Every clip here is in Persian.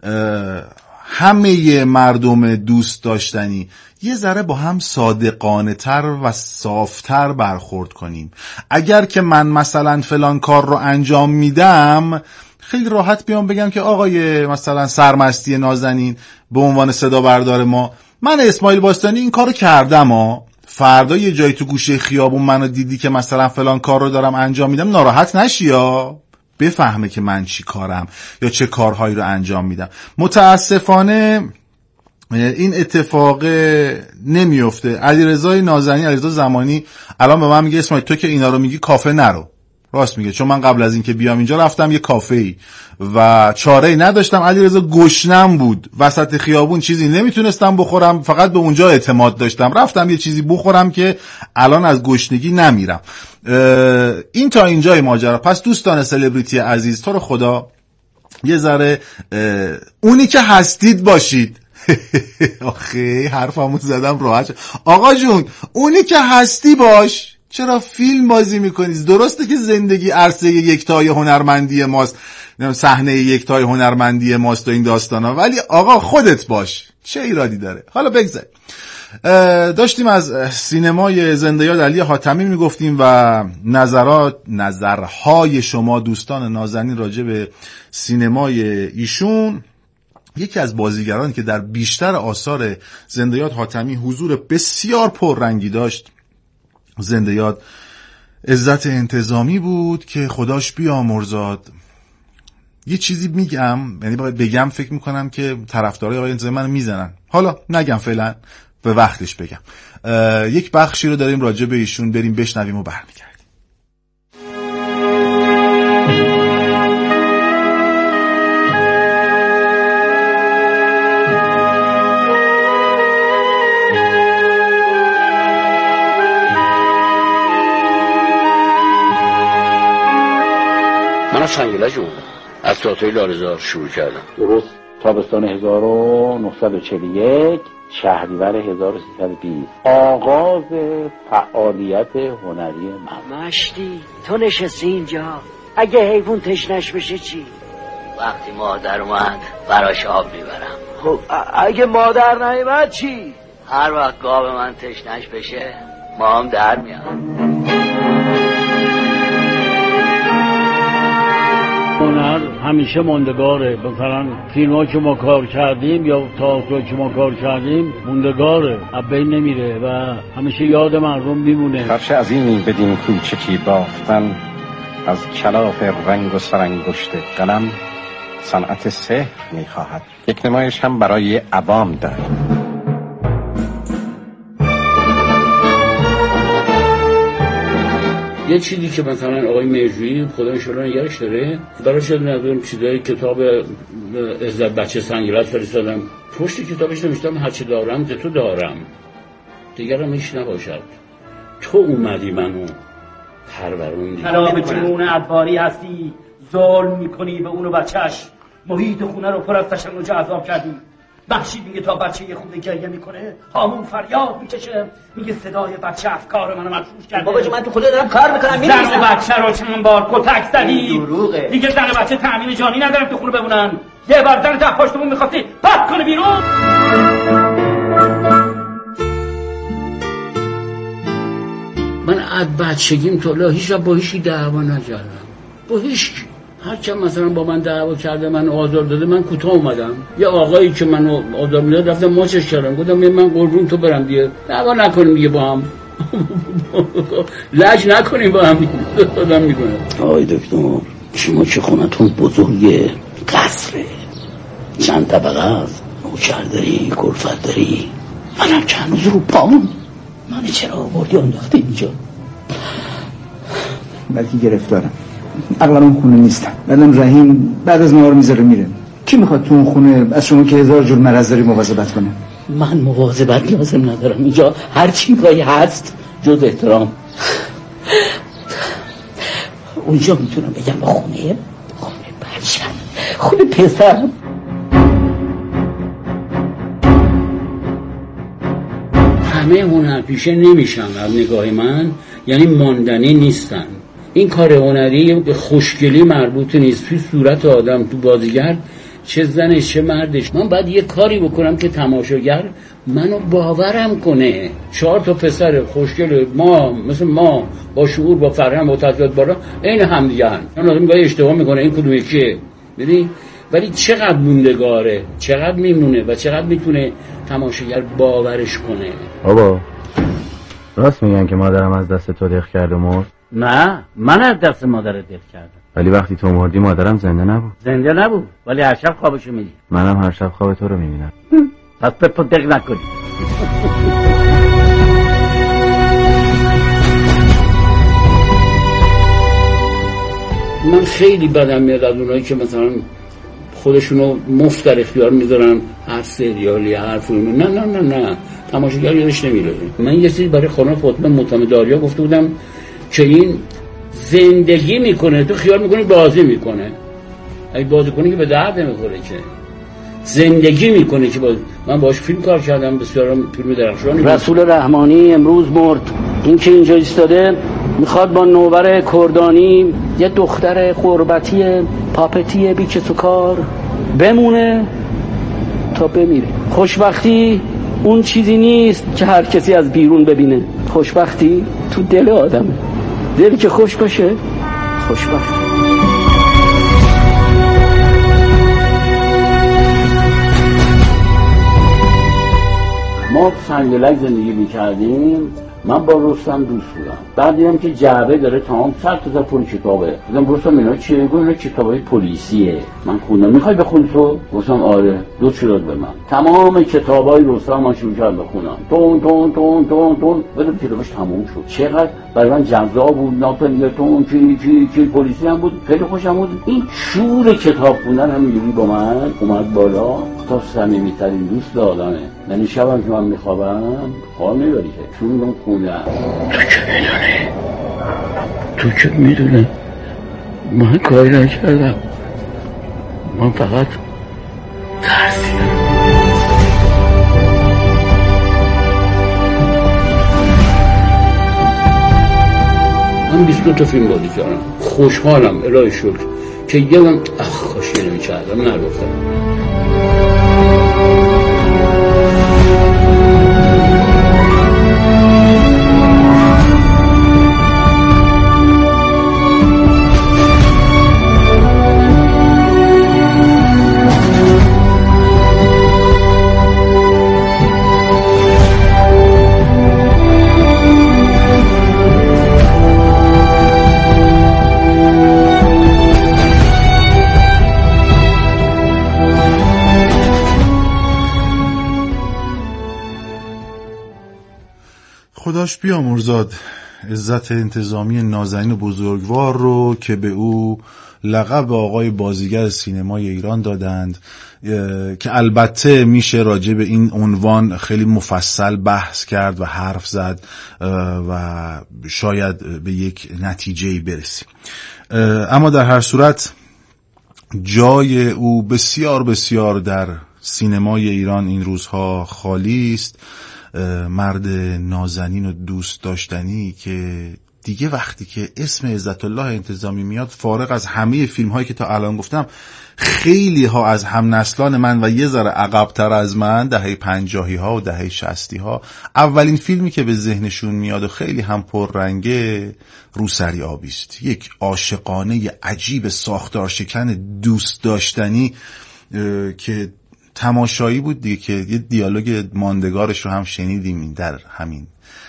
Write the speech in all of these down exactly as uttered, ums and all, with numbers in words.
همه مردم دوست داشتنی یه ذره با هم صادقانه تر و صافتر برخورد کنیم. اگر که من مثلا فلان کار رو انجام میدم، خیلی راحت بیام بگم که آقای مثلا سرمستی نازنین به عنوان صدا بردار ما، من اسماعیل باستانی این کارو کردم ها، فردا یه جایی تو گوشه خیابون منو دیدی که مثلا فلان کار رو دارم انجام میدم، ناراحت نشی یا بفهمه که من چی کارم یا چه کارهایی رو انجام میدم. متاسفانه این اتفاق نمیفته. علیرضا نازنین، علیرضا زمانی الان به من میگه اسماعیل تو که اینا رو میگی کافه نرو. راست میگه، چون من قبل از این که بیام اینجا رفتم یه کافه‌ای و چاره‌ای نداشتم. علیرضا گشنم بود، وسط خیابون چیزی نمیتونستم بخورم، فقط به اونجا اعتماد داشتم، رفتم یه چیزی بخورم که الان از گشنگی نمیرم. این تا اینجای ماجرا. پس دوستان سلبریتی عزیز، تو رو خدا یه ذره اونی که هستید باشید. آخه حرفمو زدم راحت. آقا جون اونی که هستی باش. چرا فیلم بازی میکنید؟ درسته که زندگی عرصه یکتای هنرمندی ماست، صحنه یکتای هنرمندی ماست و این داستانا، ولی آقا خودت باش، چه ایرادی داره؟ حالا بگذار. داشتیم از سینمای زنده یاد علی حاتمی میگفتیم و نظرات نظرهای شما دوستان نازنین راجع به سینمای ایشون. یکی از بازیگرانی که در بیشتر آثار زنده یاد حاتمی حضور بسیار پررنگی داشت، زنده یاد عزت انتظامی بود که خداش بیامرزاد. یه چیزی میگم، یعنی باید بگم، فکر میکنم که طرفدارای آقای انتظامی منو میزنن، حالا نگم، فعلا به وقتش بگم. یک بخشی رو داریم راجع به ایشون، بریم بشنویم و برمیگردیم. من از سنگلج اومدم، از تئاتر لارزار شروع کردم. درست تابستان هزار و نهصد و چهل و یک، شهریور هزار و سیصد و بیست آغاز فعالیت هنری من. مشتی تو نشستی اینجا، اگه حیوان تشنش بشه چی؟ وقتی مادر اومد براش آب میبرم. خب اگه مادر نیومد چی؟ هر وقت گاو من تشنش بشه ما هم در میاد. هنر همیشه موندگاره. مثلا فیلم‌ها که ما کار کردیم یا تئاتر که ما کار کردیم موندگاره، از بین نمیره و همیشه یاد مردم میمونه. فرش عظیمی بدین کوچکی بافتن، از کلاف رنگ و سرانگشت قلم صنعت سحر میخواهد. یک نمایش هم برای عوام داریم. یه چیزی که مثلا آقای میرجویی خدا انشالله نگرش داره، براش ندارم چیزای کتاب عزت بچه سنگلج فرستادم، پشت کتابش نوشتم هرچی دارم ز تو دارم، دیگرم هیچ نباشد، تو اومدی منو پروروندی. کلام جنون ادواری هستی، ظلم میکنی به اونو بچهش، محیط خونه رو پر از تشنج عذاب کردی. بخشی میگه تا بچه یه خونده گریه میکنه هامون فریاد میکشه، میگه صدای بچه افکار منو مفروش کرده. بابا جون من تو خدا دارم کار میکنم. زن و بچه رو چند بار کتک زدی، دروغه. دیگه زن و بچه تامین جانی ندارم تو خونه بمونن. یه بار زن تا پشتمون میخواستی پس کنه بیرون. من از بچگیم تا الان هیچ با هیچی دعوا نکردم، با هیچ. هر چند مثلا با من دعوا کرده، من آزار داده، من کوتاه اومدم. یه آقایی که منو آزار میداد رفتم ماچش کردم، گفتم من قربون تو برم دیگه، دعوا نکنیم دیگه با هم. لج نکنیم با هم. آدم میکنه. آقای دکتر شما که خونتون بزرگه، قصره، چند طبقه است، نوکر داری، کلفت داری، منم چند روز رو پام، من چرا آوردی انداخته اینجا؟ بلکه گرفتارم، اغلب اون خونه نیستم. بعدم رحیم بعد از نهار میذاره میره. کی میخواد تو اون خونه از شما که هزار جور مرض داری مواظبت کنه؟ من مواظبت لازم ندارم، اینجا هر چی پایی هست جز احترام. اونجا میتونم بگم با خونه خونه بچم، خونه پسرم. همه هنرپیشه نمیشن از نگاه من، یعنی ماندنی نیستن. این کار هنری به خوشگلی مربوط نیست، توی صورت آدم، تو بازیگر چه زنش چه مردش. من باید یه کاری بکنم که تماشاگر منو باورم کنه. چهار تا پسر خوشگل ما مثل ما با شعور با فرهنگ با تجربه بالا عین هم دیگه هن. من آدم گاهی اشتباه میکنه این کدوم یکیه ببین، ولی چقدر موندگاره، چقدر میمونه و چقدر میتونه تماشاگر باورش کنه. بابا راست میگن که مادرم از دست تو دق کرد و مرد؟ نه، من از دست مادرت دق کردم. ولی وقتی تو مردی مادرم زنده نبود. زنده نبود، ولی هر شب خوابشو میدی. منم هر شب خواب تو رو میبینم. پس بپا دق نکنی. من خیلی بدم میاد از اونایی که مثلا خودشونو مفت در اختیار میذارن هر سریالی هر فیلمی. نه نه نه نه تماشاگر یادش نمیره. من یه چیزی برای خانم فاطمه معتمدآریا گفته بودم که این زندگی میکنه، تو خیال میکنی بازی میکنه. اگه بازی کنی که به درد نمیخوره، که زندگی میکنه که باز. من باش فیلم کار کردم، بسیار فیلم درخشانی. رسول رحمانی امروز مرد. این که اینجا ایستاده میخواد با نوبر کردانی یه دختر قربتی پاپتی بیچ سکار بمونه تا بمیره. خوشبختی اون چیزی نیست که هر کسی از بیرون ببینه. خوشبختی تو دل آدمه. دل که خوش باشه خوشبختی. ما سنگلک زندگی میکردیم. من با رستم دوست بودم. بعد دیدم که جعبه داره تمام صد تا پول کتابه. گفتم رستم اینا چیه؟ گفت اینا کتابای پلیسیه. من خوندم. میخوای بخونی تو؟ گفتم آره. دو تا داد به من. تمام کتابای رستم من شروع کردم بخونم. تون تون تون تون تون. بعد کتابش تموم شد. چقدر برای من جذاب بود. ناپل تون چی چی چی پلیسی هم بود. خیلی خوشم بود. این شور کتاب خوندن همینجوری با من اومد بالا تا صمیمیترین دوست آدمه. یعنی شبم که من میخوابم خواب نمیبری که چون من خونم. تو که میدونه تو که میدونه من کاری نکردم، من فقط ترسیدم. من بیست و دو تا فیلم بازی کردم. خوشحالم الهی شکر که یه من اخ کاشی نمیکردم نگفتم. خداش بیامرزاد عزت انتظامی نازنین و بزرگوار رو که به او لقب آقای بازیگر سینمای ایران دادند، که البته میشه راجع به این عنوان خیلی مفصل بحث کرد و حرف زد و شاید به یک نتیجه‌ای برسیم. اما در هر صورت جای او بسیار بسیار در سینمای ایران این روزها خالی است. مرد نازنین و دوست داشتنی که دیگه وقتی که اسم عزت الله انتظامی میاد، فارغ از همه فیلم هایی که تا الان گفتم، خیلی ها از هم نسلان من و یه ذره عقب‌تر از من، دهه پنجاهی ها و دهه شصتی ها، اولین فیلمی که به ذهنشون میاد و خیلی هم پررنگه روسری آبی است. یک عاشقانه عجیب ساختار شکن دوست داشتنی که تماشایی بود دیگه، که یه دیالوگ ماندگارش رو هم شنیدیم در همین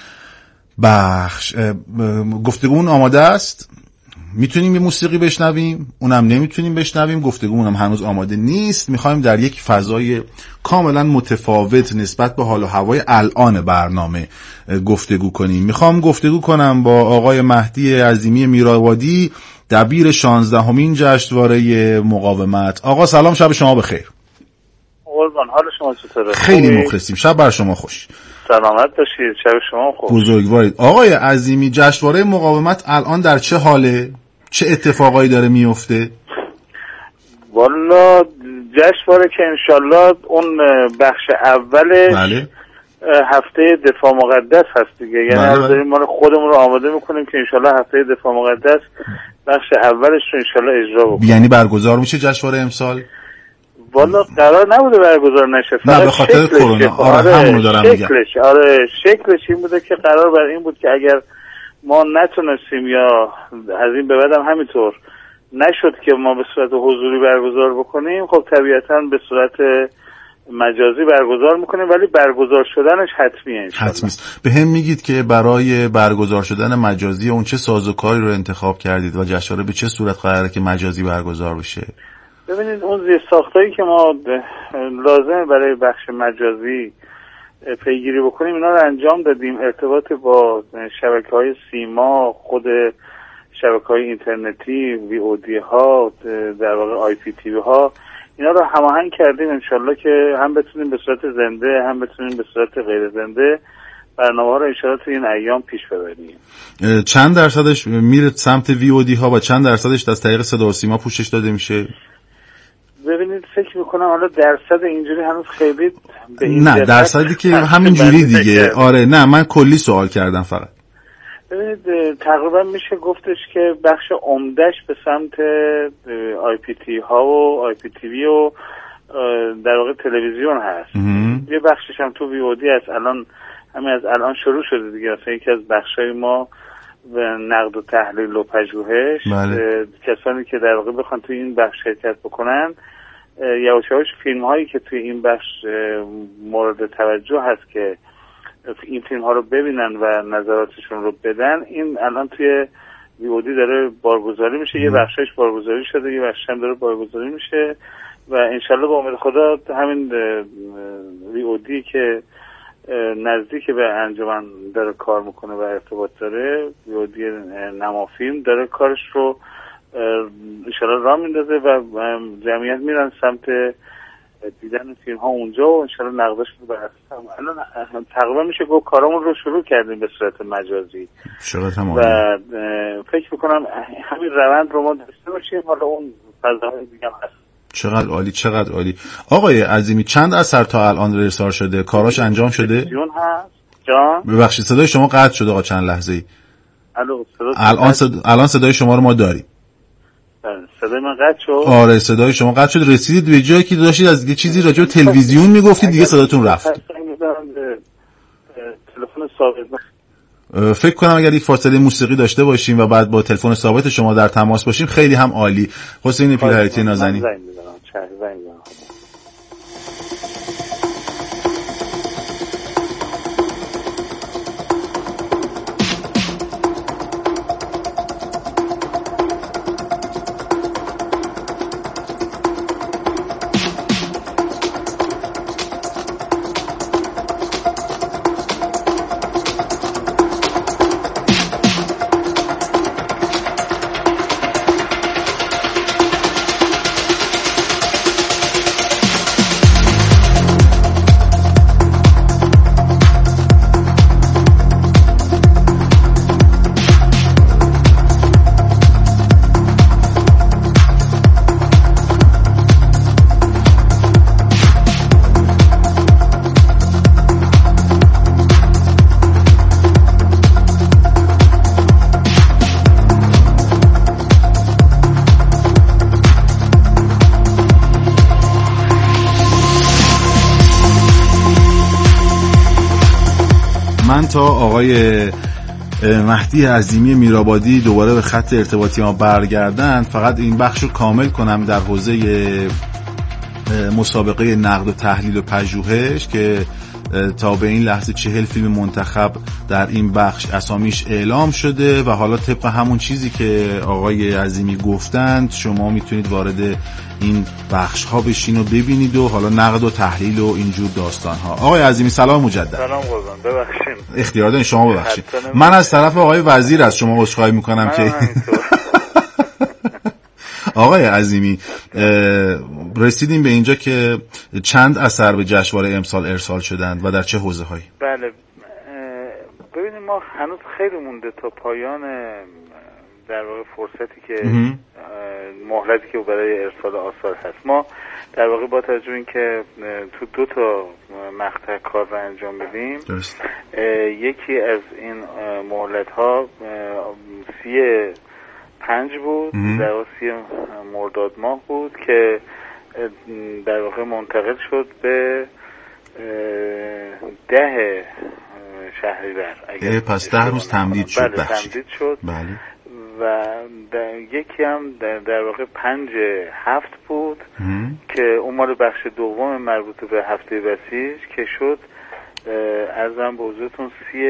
بخش. گفتگومون آماده است، میتونیم یه موسیقی بشنویم، اونم نمیتونیم بشنویم، گفتگومون هم هنوز آماده نیست. میخوایم در یک فضای کاملا متفاوت نسبت به حال و هوای الان برنامه گفتگو کنیم. میخوام گفتگو کنم با آقای مهدی عظیمی میرآبادی، دبیر شانزدهمین جشنواره مقاومت. آقا سلام، شب شما بخیر. قربان، حال شما چطوره؟ خیلی مخلصیم، شب بر شما خوش. سلامت باشید، شب شما خوش. بزرگوارید. آقای عظیمی، جشنواره مقاومت الان در چه حاله؟ چه اتفاقایی داره میفته؟ والا جشنواره که انشالله اون بخش اولش بله. هفته دفاع مقدس هست دیگه، یعنی بله بله. داریم ما خودمون رو آماده میکنیم که انشالله هفته دفاع مقدس بخش اولش رو انشالله اجرا بکنیم. یعنی برگزار میشه جشنواره امسال؟ والا قرار نبوده برگزار نشه، نه به خاطر کرونا. آره همون رو دارم میگم. شکلش آره شکلش این بوده که قرار بر این بود که اگر ما نتونستیم یا از این به بعدم همینطور نشد که ما به صورت حضوری برگزار بکنیم، خب طبیعتاً به صورت مجازی برگزار میکنیم، ولی برگزار شدنش حتمیه انشالله. حتمی است. به هم میگید که برای برگزار شدن مجازی اون چه سازوکاری رو انتخاب کردید و جشنواره به چه صورت قراره که مجازی برگزار بشه؟ ببینید اون زیرساختایی که ما لازمه برای بخش مجازی پیگیری بکنیم اینا رو انجام دادیم. ارتباط با شبکه‌های سیما، خود شبکه‌های اینترنتی، وی او دی ها، در واقع آی پی تی وی ها، اینا رو هماهنگ کردیم انشالله که هم بتونیم به صورت زنده هم بتونیم به صورت غیر زنده برنامه‌ها رو انشالله تو این ایام پیش ببریم. چند درصدش میره سمت وی او دی ها و چند درصدش از طریق صدا و سیما پوشش داده میشه؟ ببینید فکر میکنم حالا درصد اینجوری هنوز خیلی به این نه درصدی که همین جوری دیگه. آره نه من کلی سوال کردم فقط. ببینید تقریبا میشه گفتش که بخش عمدهش به سمت آی پی تی ها و آی پی تی وی و در واقع تلویزیون هست. یه بخشش هم تو وی او دی هست. الان همین از الان شروع شده دیگه. مثلا یکی از بخشای ما نقد و تحلیل و پژوهش، بله. کسانی که در واقع بخوان توی این بخش شرکت بکنن یواش یواش فیلم هایی که توی این بخش مورد توجه هست که این فیلم ها رو ببینن و نظراتشون رو بدن، این الان توی وی او دی داره بارگذاری میشه. یه بخشش بارگذاری شده، یه بخشش هم داره بارگذاری میشه و انشالله با امید خدا همین وی او دی که نزدیک به انجمن داره کار میکنه و ارتباط داره، وی او دی نمافیلم داره کارش رو انشالله راه میندازه و جمعیت میرن سمت دیدن فیلم ها اونجا و انشالله نقدش رو برسیم. الان تقریبا میشه گفت کارامون رو شروع کردیم به صورت مجازی و فکر میکنم همین روند رو ما داشته باشیم. حالا اون فضاهای دیگه هم هست. چقدر عالی چقدر عالی. آقای عظیمی چند اثر تا الان ارسال شده؟ کاراش انجام شده؟ جون هست جان. ببخشید صدای شما قطع شده آقا چند لحظه ای. الو الان صد... الان صدای شما رو ما داریم. صدای من قطع شد؟ آره صدای شما قطع شد. رسیدید به جایی که داشتید از یه چیزی راجع به تلویزیون میگفتید دیگه صداتون رفت. تلفن ثابت. فکر کنم اگر یک فاصله موسیقی داشته باشیم و بعد با تلفن ثابت شما در تماس باشیم خیلی هم عالی. حسین پیرهیتی نازنین. زنگ میزنم. چه زنگ میزنم. تا آقای مهدی عظیمی میرآبادی دوباره به خط ارتباطی ما برگردن فقط این بخش رو کامل کنم در حوزه مسابقه نقد و تحلیل و پژوهش که تا به این لحظه چهل فیلم منتخب در این بخش اسامیش اعلام شده و حالا طبق همون چیزی که آقای عظیمی گفتند شما میتونید وارد این بخش ها بشین و ببینید و حالا نقد و تحلیل و اینجور داستان ها. آقای عظیمی سلام مجدد. سلام قربان ببخشید. اختیار دارین شما ببخشید. من از طرف آقای وزیر از شما عذرخواهی میکنم که آقای عظیمی رسیدیم به اینجا که چند اثر به جشنواره امسال ارسال شدند و در چه حوزه هایی؟ بله ببینید ما هنوز خیلی مونده تا پایان در واقع فرصتی که مهلتی که برای ارسال آثار هست. ما در واقع با توجه این که تو دو تا مقطع کار رو انجام بدیم درست. یکی از این مهلت ها سی پنج بود در سی مرداد ماه بود که در واقع منتقل شد به ده شهریور. پس ده روز تمدید شد. بله تمدید شد. بله. و در یکی هم در, در واقع پنج هفت بود هم. که اون مال بخش دوم مربوط به هفته بسیج که شد ارزم به حضورتون سی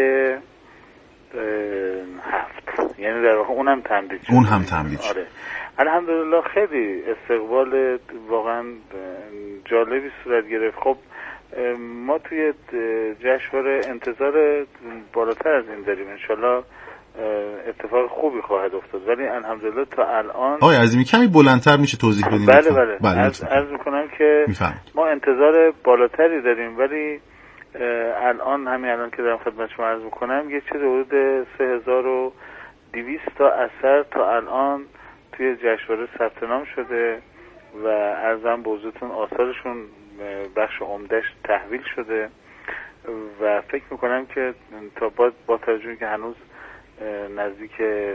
هفت، یعنی در واقع اونم تمدید شد. اون هم تمدید شد. آره. الحمدلله خیلی استقبال واقعا جالبی صورت گرفت. خب ما توی جشنواره انتظار بالاتر از این داریم، انشالله اتفاق خوبی خواهد افتاد، ولی الحمدلله تا الان آقای عظیمی کمی بلندتر میشه توضیح بدین؟ بله بله, بله. عرض, عرض میکنم که میفهم. ما انتظار بالاتری داریم، ولی الان همین الان که دارم خدمت شما عرض میکنم یه چیز حدود سه هزار و دویست تا اثر تا الان توی جشنواره ثبت نام شده و عرضم به حضورتون آثارشون بخش عمدهش تحویل شده و فکر میکنم که تا با, با توجه که هنوز نزدیک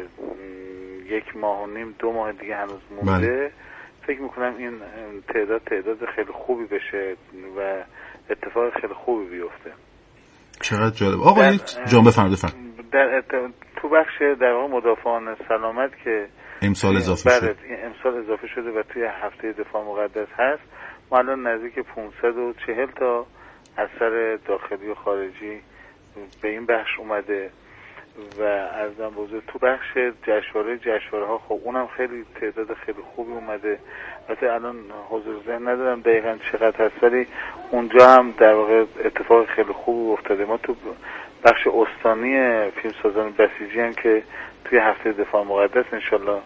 یک ماه و نیم دو ماه دیگه هنوز مونده بله. فکر میکنم این تعداد تعداد خیلی خوبی بشه و اتفاق خیلی خوبی بیفته. چقدر جالب. آقا این جان بفرمایید. در تو بخش در واقع مدافعان سلامت که امسال اضافه شده امسال اضافه شده و توی هفته دفاع مقدس هست، ما الان نزدیک پانصد و چهل تا اثر داخلی و خارجی به این بخش اومده و ارزم بزرگ تو بخش جشنواره جشنواره ها خب اونم خیلی تعداد خیلی خوبی اومده. البته الان حضور ذهن ندارم دقیقاً چقدر هست، ولی اونجا هم در واقع اتفاق خیلی خوبی افتاده. ما تو بخش استانی فیلمسازان بسیجی هم که توی هفته دفاع مقدس انشالله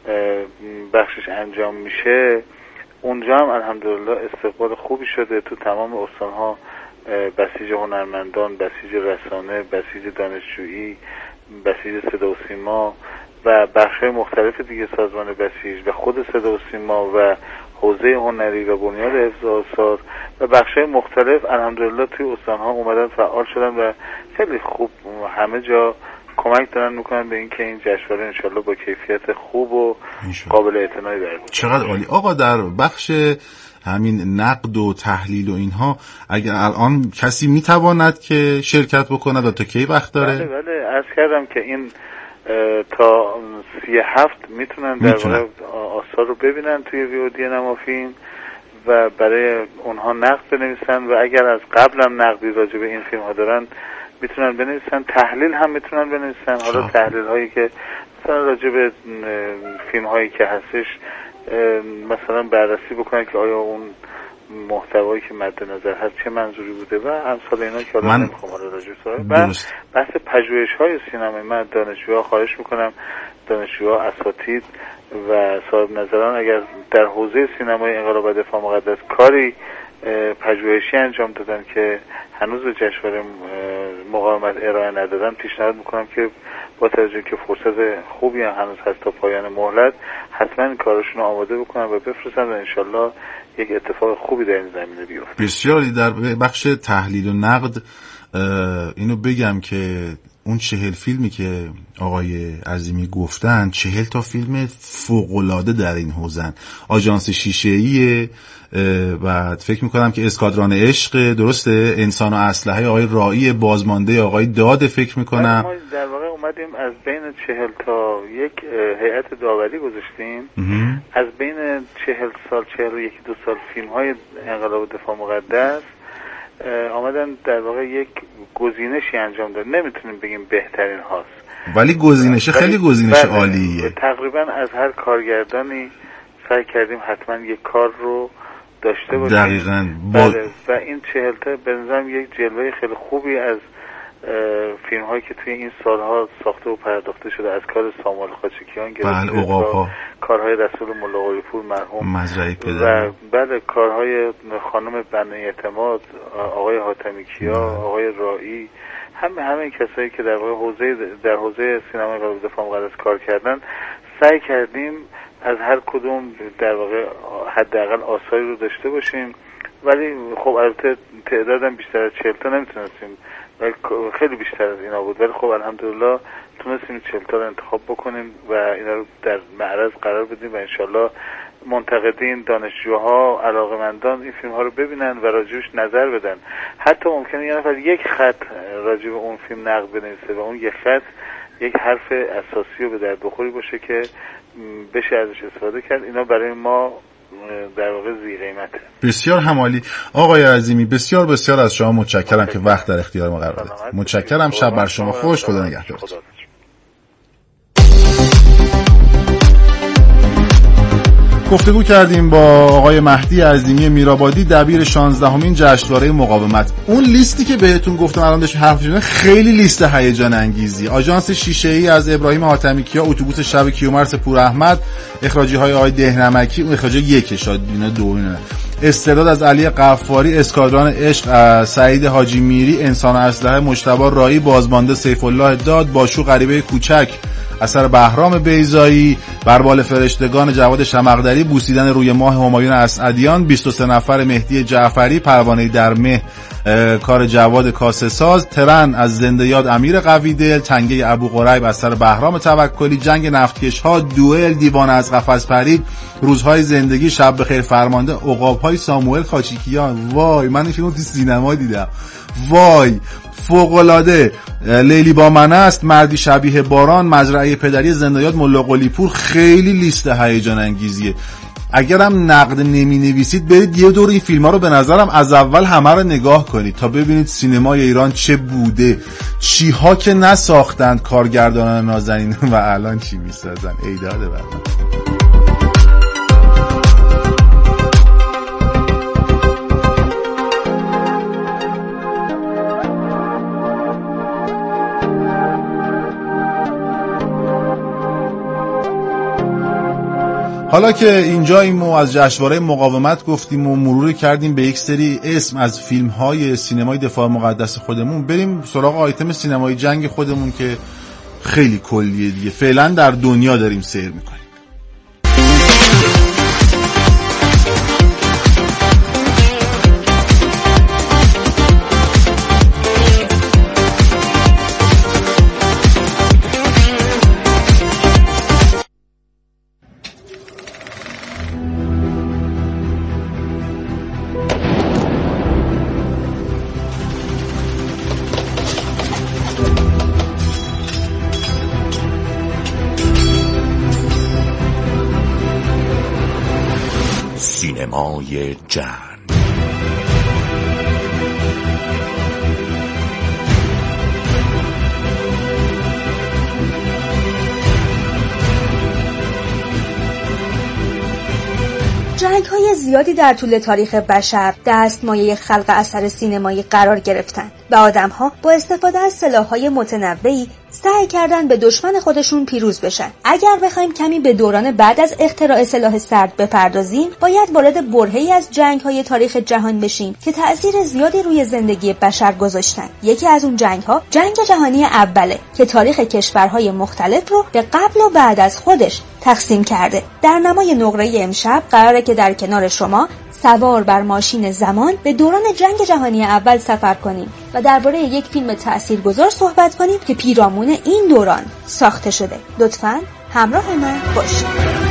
بخشش انجام میشه، اونجا هم الحمدلله استقبال خوبی شده. تو تمام استانها بسیج هنرمندان، بسیج رسانه، بسیج دانشجویی، بسیج صدا و سیما و بخش‌های مختلف دیگه سازمان بسیج و خود صدا و سیما و حوزه هنری و بنیاد حفظ آثار و بخش‌های مختلف الحمدلله توی استانها اومدن فعال شدن و خیلی خوب همه جا کمک دارن میکنن به اینکه این جشنواره انشالله با کیفیت خوب و قابل اعتنایی برگزار. چقدر عالی. آقا در بخش همین نقد و تحلیل و اینها اگر الان کسی میتواند که شرکت بکنه و تا کی وقت داره؟ بله بله عرض کردم که این تا سی هفت میتونن در واقع آثار رو ببینن توی ویودی نمافین و برای اونها نقد بنویسن و اگر از قبل هم نقدی راجع به این فیلم ها دارن میتونن بنویسن، تحلیل هم میتونن بنویسن. حالا تحلیل هایی که مثلا راجع به فیلم هایی که هستش مثلا بررسی بکنن که آیا اون محتوایی که مد نظر هست چه منظوری بوده و امثال اینا که حالا نمیخوام حالا راجع به بحث پژوهش های سینمایی. من دانشجوها خواهش میکنم، دانشجوها، اساتید و صاحب نظران اگر در حوزه سینمای انقلاب و دفاع مقدس کاری پژوهشی انجام دادن که هنوز به جشنواره مقاومت ارائه ندادن، پیشنهاد میکنم که با توجه که فرصت خوبی هم هنوز هست تا پایان مهلت حتما این کارشون رو آماده بکنن و بفرستن و انشالله یک اتفاق خوبی در این زمینه بیفته. بسیاری. در بخش تحلیل و نقد اینو بگم که اون چهل فیلمی که آقای عظیمی گفتن، چهل تا فیلم فوق‌العاده در این حوزن. آژانس شیشه‌ای، بعد فکر میکنم که اسکادران عشق، درسته، انسان و اسلحه آقای رائی، بازمانده آقای داد، فکر میکنم ما در واقع اومدیم از بین چهل تا یک هیئت داوری گذاشتیم. از بین چهل سال چهل و یک دو سال فیلم های انقلاب دفاع مقدس آمدن در واقع یک گزینشی انجام داد. نمیتونیم بگیم بهترین هاست، ولی گزینش خیلی گزینش عالیه. تقریبا از هر کارگردانی سعی کردیم حتما یک کار رو داشته باشیم. دقیقاً. بله. و این چهل تا به نظرم یک جلوه خیلی خوبی از فیلم هایی که توی این سالها ساخته و پرداخته شده، از کار ساموئل خاچکیان گرفته، بله، عقاب‌ها، کارهای رسول ملا قلی‌پور مرحوم، مزرعه پدر، و بله کارهای خانم بنی اعتماد، آقای حاتمی کیا، آقای رائی، همه همه کسایی که در واقع حوزه در حوزه سینمای انقلاب دفاع مقدس کار کردن، سعی کردیم از هر کدوم در واقع حداقل آثاری رو داشته باشیم. ولی خب البته تعدادم بیشتر از چهل تا نمیتونستیم، ولی خیلی بیشتر از اینا بود، ولی خب الحمدلله تونستیم چهل تا رو انتخاب بکنیم و اینا رو در معرض قرار بدیم و انشالله منتقدین، دانشجوها، علاقمندان این فیلم ها رو ببینن و راجبش نظر بدن. حتی ممکنه یه نفر یک خط راجب اون فیلم نقد بنویسه و اون یک خط یک حرف اساسی و به درد بخوری باشه که بشه ازش استفاده کرد. اینا برای ما در واقع ذی قیمته. بسیار همالی آقای عظیمی، بسیار بسیار از شما متشکرم که وقت در اختیار ما قرار دادید. متشکرم. شب بر شما خوش. خدا نگهدارتون. گفتگو کردیم با آقای مهدی عظیمی میرآبادی، دبیر شانزدهمین جشنواره مقاومت. اون لیستی که بهتون گفتم الان داشتم حرف می‌زدم خیلی لیست هیجان انگیزی. آژانس شیشه‌ای از ابراهیم حاتمیکیا، اتوبوس شب کیومرث پور احمد، اخراجی‌های آقای دهنمکی، اون اخراجی یک شاد اینا دو اینا. استعداد از علی قفاری، اسکادران عشق سعید حاجی میری، انسان اسلحه مجتبی رایی، بازمانده سیف الله داد، باشو غریبه کوچک اثر بهرام بیضایی، بربال فرشتگان جواد شمقدری، بوسیدن روی ماه همایون اسعدیان، بیست و سه نفر مهدی جعفری، پروانه در مه کار جواد کاسه ساز، ترن از زنده یاد امیر قویدل، تنگه ابو قریب اثر بهرام توکلی، جنگ نفتکش ها، دوئل دیوان از قفس پرید، روزهای زندگی، شب بخیر فرمانده، عقاب‌های ساموئل خاچیکیان. وای من این فیلمو تو سینما دیدم، وای فوق‌العاده. لیلی با من است، مردی شبیه باران، مزرعه پدری، زنده یاد ملا قلی پور. خیلی لیست هیجان انگیزیه. اگرم نقد نمی نویسید برید یه دور این فیلم ها رو به نظرم از اول همه رو نگاه کنید تا ببینید سینمای ایران چه بوده، چی ها که نساختند کارگردانان نازنین و الان چی میسازن. ایداده برنامه. حالا که اینجاییم و از جشنواره مقاومت گفتیم و مرور کردیم به یک سری اسم از فیلم‌های سینمای دفاع مقدس خودمون، بریم سراغ آیتم سینمای جنگ خودمون که خیلی کلیه دیگه. فعلا در دنیا داریم سیر میکنیم. سینمای جنگ. جنگ‌های زیادی در طول تاریخ بشر دستمایه خلق اثر سینمایی قرار گرفتند و آدم‌ها با استفاده از سلاح‌های متنوعی سعی کردن به دشمن خودشون پیروز بشن. اگر بخوایم کمی به دوران بعد از اختراع سلاح سرد بپردازیم، باید وارد برهه‌ای از جنگ‌های تاریخ جهان بشیم که تأثیر زیادی روی زندگی بشر گذاشتن. یکی از اون جنگ‌ها جنگ جهانی اوله که تاریخ کشورهای مختلف رو به قبل و بعد از خودش تقسیم کرده. در نمای نقره امشب قراره که در کنار شما سوار بر ماشین زمان به دوران جنگ جهانی اول سفر کنیم و درباره یک فیلم تاثیرگذار صحبت کنیم که پیرامون این دوران ساخته شده. لطفاً همراه من باشید.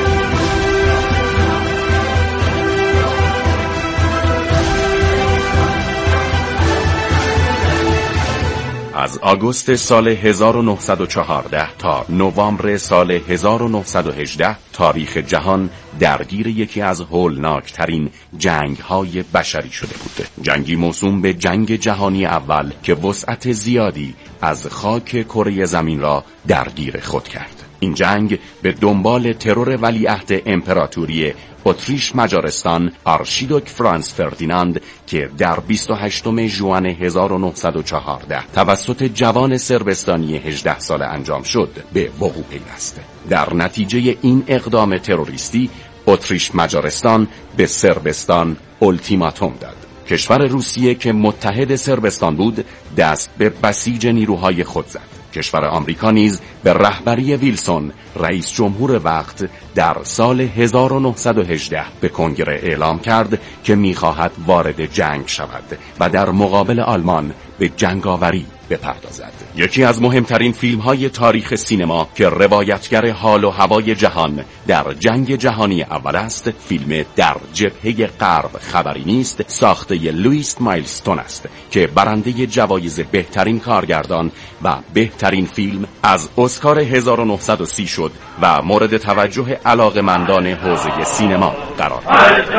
از آگوست سال هزار و نهصد و چهارده تا نوامبر سال هزار و نهصد و هجده تاریخ جهان درگیر یکی از هولناکترین جنگ‌های بشری شده بود. جنگی موسوم به جنگ جهانی اول که وسعت زیادی از خاک کره زمین را درگیر خود کرد. این جنگ به دنبال ترور ولیعهد امپراتوری اتریش مجارستان آرشیدوک فرانس فردیناند که در بیست و هشتم ژوئن هزار و نهصد و چهارده توسط جوان صربستانی هجده ساله انجام شد به وقوع پیوست. در نتیجه این اقدام تروریستی اتریش مجارستان به صربستان التیماتوم داد. کشور روسیه که متحد صربستان بود دست به بسیج نیروهای خود زد. کشور آمریکا نیز به رهبری ویلسون رئیس جمهور وقت در سال هزار و نهصد و هجده به کنگره اعلام کرد که می‌خواهد وارد جنگ شود و در مقابل آلمان به جنگاوری بپردازد. یکی از مهمترین فیلم‌های تاریخ سینما که روایتگر حال و هوای جهان در جنگ جهانی اول است، فیلم در جبهه غرب خبری نیست ساخته لوئیس مایلستون است که برنده جوایز بهترین کارگردان و بهترین فیلم از اسکار هزار و نهصد و سی شد و مورد توجه علاقه‌مندان حوزه سینما قرار گرفت.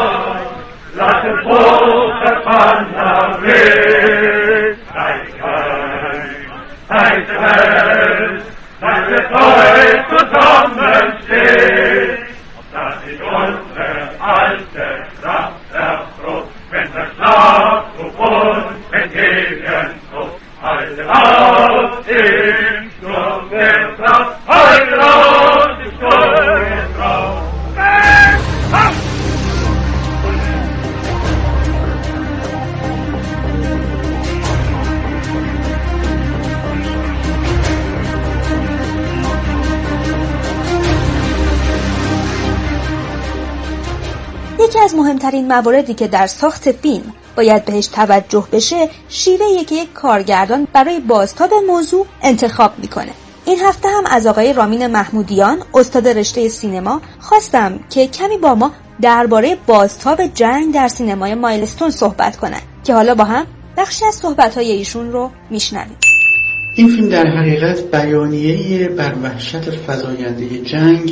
یکی از مهمترین مواردی که در ساخت فیلم باید بهش توجه بشه شیوه‌ایه که یک کارگردان برای بازتاب موضوع انتخاب میکنه. این هفته هم از آقای رامین محمودیان استاد رشته سینما خواستم که کمی با ما درباره بازتاب جنگ در سینمای مایلستون صحبت کنن که حالا با هم بخشی از صحبت‌های ایشون رو میشنویم. این فیلم در حقیقت بیانیه‌ای بر وحشت فزاینده جنگ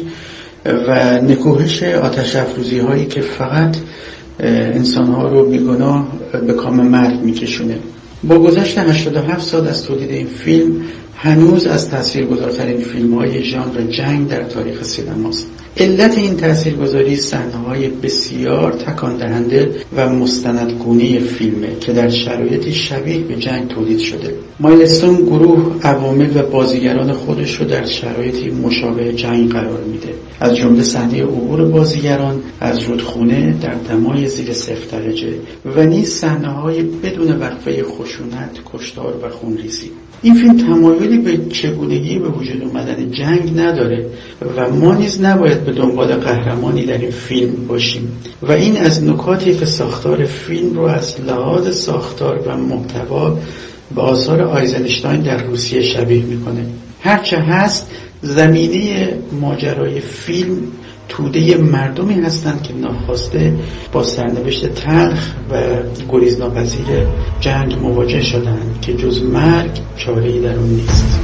و نکوهش آتش افروزی هایی که فقط انسان ها رو بیگناه به کام مرگ میکشونه. با گذشت هشتاد و هفت سال از تولید این فیلم هنوز از تاثیرگذارترین فیلم های ژانر جنگ در تاریخ سینماست. علت این تاثیرگذاری صحنه‌های بسیار تکان دهنده و مستندگونه فیلمه که در شرایطی شبیه به جنگ تولید شده. مایلستون گروه عوامل و بازیگران خودش رو در شرایطی مشابه جنگ قرار میده، از جمله صحنه عبور بازیگران از رودخونه در دمای زیر صفر درجه و نیز صحنه‌های بدون وقفه خشونت، کشتار و خونریزی. این فیلم تمایلی به چگونگی به وجود اومدن جنگ نداره و ما نیز نباید به دنبال قهرمانی در این فیلم باشیم و این از نکاتی که ساختار فیلم رو از لحاظ ساختار و محتوا به آثار آیزنشتاین در روسیه شبیه میکنه. هرچه هست زمینه ماجرای فیلم توده مردمی هستند که ناخواسته با سرنوشت تلخ و گریزناپذیر جنگ مواجه شدند که جز مرگ چاره‌ای در اون نیست.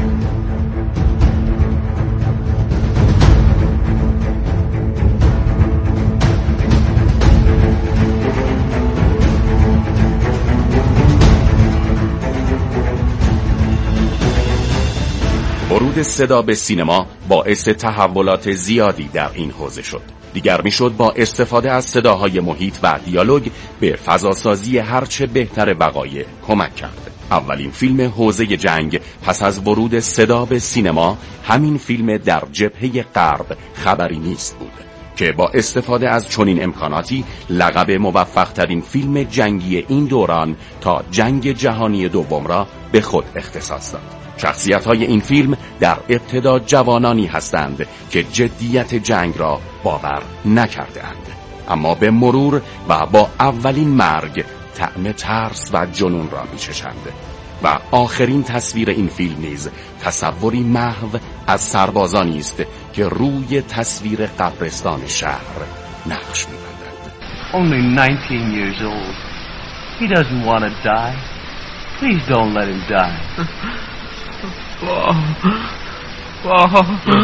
ورود صدا به سینما باعث تحولات زیادی در این حوزه شد. دیگر میشد با استفاده از صداهای محیط و دیالوگ به فضاسازی هرچه بهتر وقایع کمک کرد. اولین فیلم حوزه جنگ پس از ورود صدا به سینما همین فیلم در جبهه غرب خبری نیست بود که با استفاده از چنین امکاناتی لقب موفق ترین فیلم جنگی این دوران تا جنگ جهانی دوم را به خود اختصاص داد. شخصیت‌های این فیلم در ابتدا جوانانی هستند که جدیت جنگ را باور نکرده‌اند، اما به مرور و با اولین مرگ طعم ترس و جنون را می‌چشند و آخرین تصویر این فیلم نیز تصوری محو از سربازانی است که روی تصویر قبرستان شهر نقش می‌بندند. Only nineteen years old. He doesn't want to die. Please don't let him die. Oh, oh.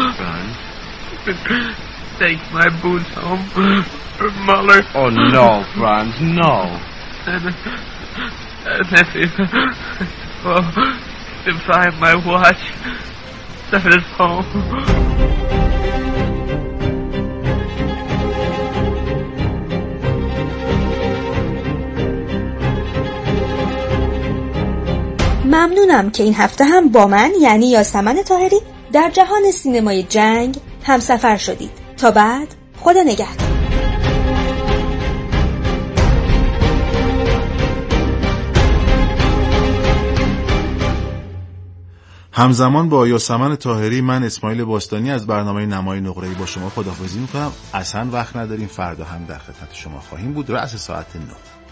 Take my boots home for Muller. Oh no, Franz, no. Nephew, oh, to find my watch. Send it home. ممنونم که این هفته هم با من یعنی یاسمن طاهری در جهان سینمای جنگ همسفر شدید. تا بعد، خدا نگهدار. همزمان با یاسمن طاهری من اسماعیل باستانی از برنامه نمای نقره‌ای با شما خداحافظی میکنم. اصلا وقت نداریم، فردا هم در خدمت شما خواهیم بود رأس ساعت نه.